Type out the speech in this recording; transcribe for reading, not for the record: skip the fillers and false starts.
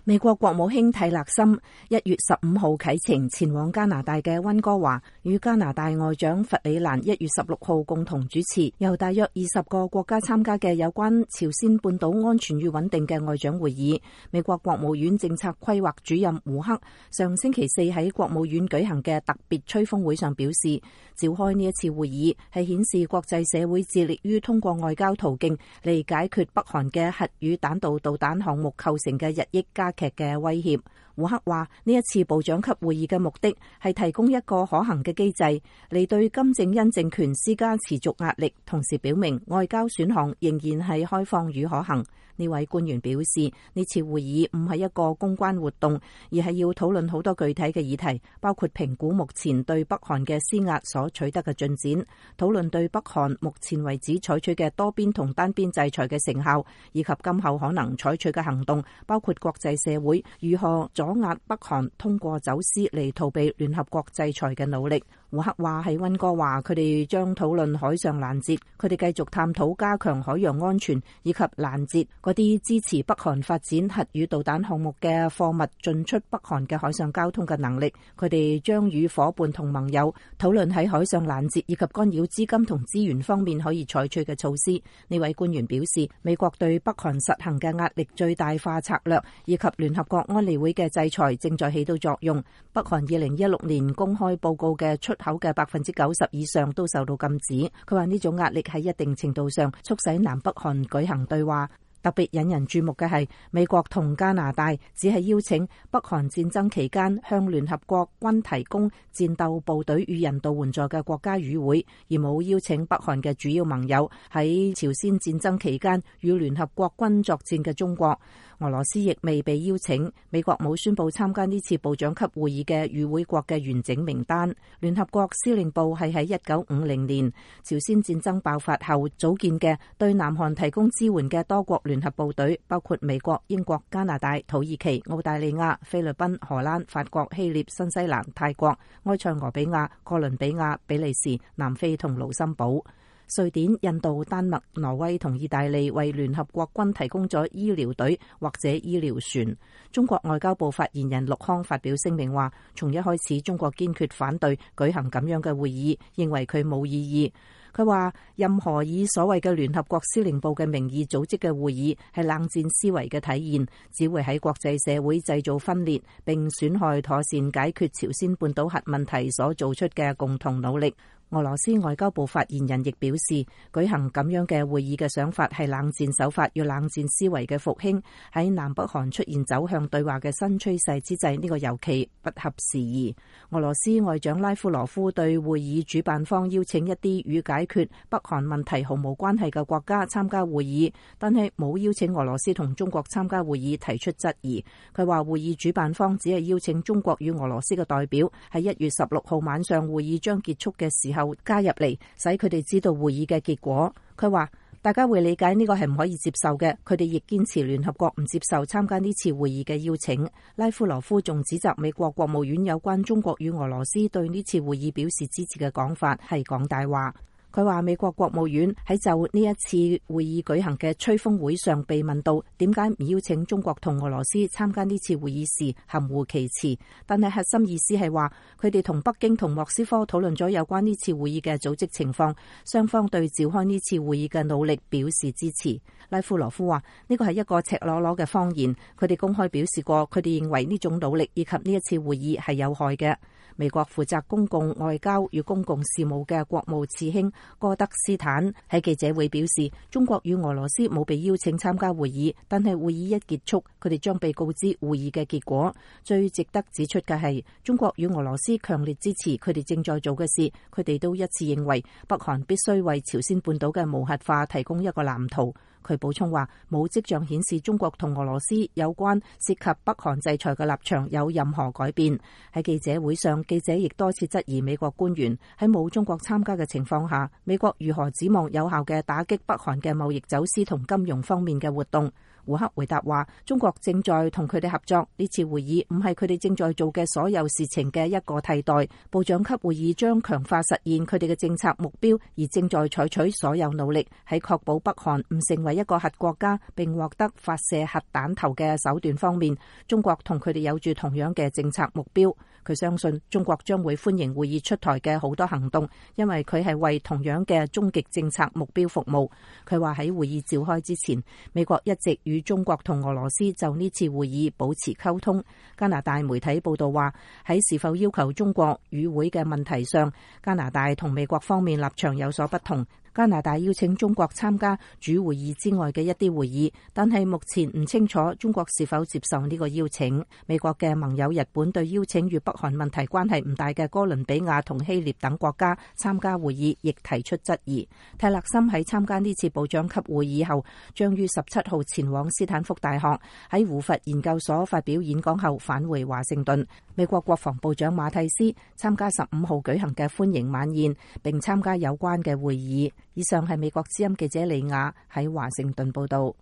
美國國務卿蒂勒森1月15號啟程前往加拿大嘅溫哥華，與加拿大外長弗里蘭1月16號共同主持由大約20個國家參加嘅有關朝鮮半島安全與穩定嘅外長會議。美國國務院政策規劃主任胡克上星期四喺國務院舉行嘅特別吹風會上表示，召開呢一次會議係顯示國際社會致力於通過外交途徑嚟解決北韓嘅核與彈道導彈項目構成嘅日益加劇嘅威脅。胡克話，呢一次部長級會議嘅目的係提供一個可行嘅機制嚟對金正恩政權施加持續壓力，同時表明外交選項仍然係開放與可行。呢位官員表示，呢次會議唔係一個公關活動，而係要討論好多具體嘅議題，包括評估目前對北韓嘅施壓所取得嘅進展，討論對北韓目前為止採取嘅多邊同單邊制裁嘅成效，以及今後可能採取嘅行動，包括國際社會如何阻壓北韓通過走私嚟逃避聯合國制裁嘅努力。胡克話喺溫哥華，佢哋將討論海上攔截，佢哋繼續探討加強海洋安全以及攔截嗰啲支持北韓發展核與導彈項目嘅貨物進出北韓嘅海上交通嘅能力。佢哋將與夥伴同盟友討論喺海上攔截以及干擾資金同資源方面可以採取嘅措施。呢位官員表示，美國對北韓實行嘅壓力最大化策略以及聯合國安理會嘅制裁正在起到作用。北韓2016年公開報告嘅出口嘅90%以上都受到禁止。佢話呢種壓力喺一定程度上促使南北韓舉行對話。特別引人注目嘅係，美國同加拿大只係邀請北韓戰爭期間向聯合國軍提供戰鬥部隊與人道援助嘅國家與會，而冇邀請北韓嘅主要盟友喺朝鮮戰爭期間與聯合國軍作戰嘅中國。俄羅斯亦未被邀請，美國冇宣布參加呢次部長級會議嘅與會國嘅完整名單。聯合國司令部係喺1950年朝鮮戰爭爆發後組建嘅，對南韓提供支援嘅多國聯合部隊，包括美國、英國、加拿大、土耳其、澳大利亞、菲律賓、荷蘭、法國、希臘、新西蘭、泰國、埃塞俄比亞、哥倫比亞、比利時、南非同盧森堡。瑞典、印度、丹麥、挪威同意大利為聯合國軍提供咗醫療隊或者醫療船。中國外交部發言人陸康發表聲明話，從一開始中國堅決反對舉行咁樣嘅會議，認為佢冇意義。佢話，任何以所謂嘅聯合國司令部嘅名義組織嘅會議係冷戰思維嘅體現，只會喺國際社會製造分裂，並損害妥善解決朝鮮半島核問題所做出嘅共同努力。俄羅斯外交部發言人亦表示，舉行咁樣嘅會議嘅想法係冷戰手法，要冷戰思維嘅復興。喺南北韓出現走向對話嘅新趨勢之際，呢個尤其不合時宜。俄羅斯外長拉夫羅夫對會議主辦方邀請一啲與解決北韓問題毫無關係嘅國家參加會議，但係冇邀請俄羅斯同中國參加會議提出質疑。佢話會議主辦方只係邀請中國與俄羅斯嘅代表喺1月16號晚上會議將結束嘅時候加入嚟，使佢哋知道會議嘅結果。佢話大家會理解呢個係唔可以接受嘅，佢哋亦堅持聯合國唔接受參加呢次會議嘅邀請。拉夫羅夫仲指責美國國務院有關中國與俄羅斯對呢次會議表示支持嘅講法係講大話。佢話美國國務院喺就呢一次會議舉行嘅吹風會上被問到點解唔邀請中國同俄羅斯參加呢次會議時，含糊其辭，但係核心意思係話佢哋同北京同莫斯科討論咗有關呢次會議嘅組織情況，雙方對召開呢次會議嘅努力表示支持。拉夫羅夫話呢個係一個赤裸裸嘅謊言，佢哋公開表示過佢哋認為呢種努力以及呢一次會議係有害嘅。美國負責公共外交與公共事務嘅國務次卿戈德斯坦喺記者會表示，中國與俄羅斯冇被邀請參加會議，但係會議一結束，佢哋將被告知會議嘅結果。最值得指出嘅係，中國與俄羅斯強烈支持佢哋正在做嘅事，佢哋都一致認為北韓必須為朝鮮半島嘅無核化提供一個藍圖。佢補充話，冇跡象顯示中國同俄羅斯有關涉及北韓制裁嘅立場有任何改變。喺記者會上，記者亦多次質疑美國官員喺冇中國參加嘅情況下，美國如何指望有效嘅打擊北韓嘅貿易走私同金融方面嘅活動。 胡克回答話，中國正在同佢哋合作，呢次會議唔係佢哋正在做嘅所有事情嘅一個替代。部長級會議將強化實現佢哋嘅政策目標，而正在採取所有努力喺確保北韓唔成為一個核國家並獲得發射核彈頭嘅手段方面，中國同佢哋有住同樣嘅政策目標。佢相信中國將會歡迎會議出台嘅好多行動，因為佢係為同樣嘅終極政策目標服務。佢話喺會議召開之前，美國一直與中國同俄羅斯就呢次會議保持溝通。加拿大媒體報道話，喺是否要求中國與會嘅問題上，加拿大同美國方面立場有所不同。加拿大邀請中國參加主會議之外嘅一啲會議，但係目前唔清楚中國是否接受呢個邀請。美國嘅盟友日本對邀請與北韓問題關係唔大嘅哥倫比亞同希臘等國家參加會議，亦提出質疑。泰勒森喺參加呢次部長級會議後，將於17號前往斯坦福大學，喺胡佛研究所發表演講後返回華盛頓。美國國防部長馬蒂斯參加15號舉行嘅歡迎晚宴，並參加有關嘅會議。以上係美國之音記者李雅喺華盛頓報道。